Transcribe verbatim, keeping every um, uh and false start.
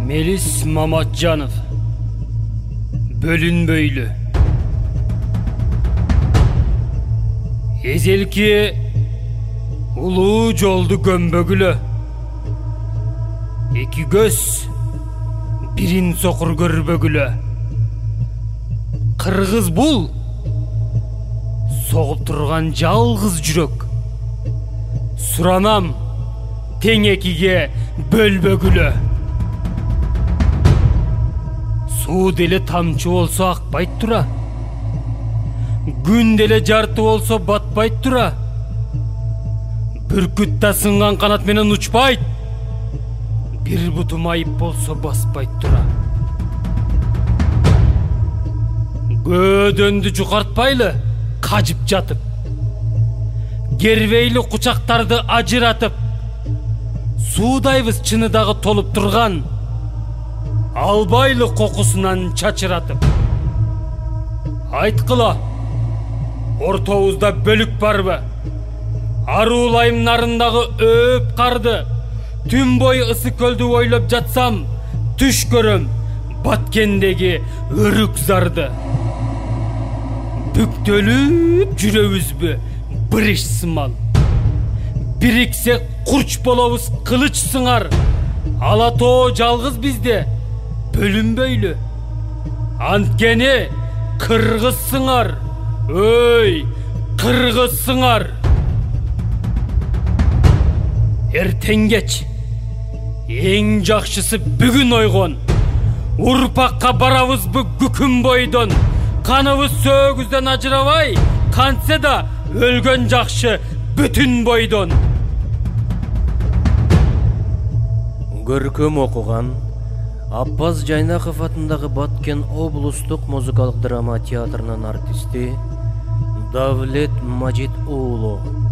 Melis Mamatjanov. Bölünböylü. Ezelki uluu joldu gömbөгүлө. Эки көз бирин сокур көрбөгүлө. Кыргыз бул согуп турган жалгыз жүрөк. Суранам тең экиге бөлбөгүлө. Суу деле тамчы болсо акпайт тура. Күн деле жарты болсо батпайт тура. Бүркүт та сынган канат менен учпайт. Бир бутум айып болсо баспайт тура. Көдөндү жукартпайлы, кажып жатып. Гервейли кучактарды ажыратып. Суудайбыз чыныдагы толуп турган. Албайлы кокусунан чачыратып. Айткыла, ортобузда бөлүк барбы? Аруулайым нарындагы өп карды. Түн бою ысы көлдү ойлоп жатсам, түш көрөм Баткендеги өрүк зарды. Бүктөлүп жүрөбүзбү бириш сымал. Бириксек курч болобуз кылыч сыңар. Ала тоо жалгыз бизде бөлүнбөйлү. Анткени кыргыз сыңар. Өй, кыргыз сыңар. Эртең кеч эң жакшысы бүгүн ойгон. Урпакка барабызбы күкүм бойдон. Каныбыз сөөгүздөн ажырабай, кантсе да өлгөн жакшы бүтүн бойдон. Көркөм окуган Аббас Жайнаков атындагы Баткен облустук музыкалык драма театрынын артисти Давлет Мажит уулу.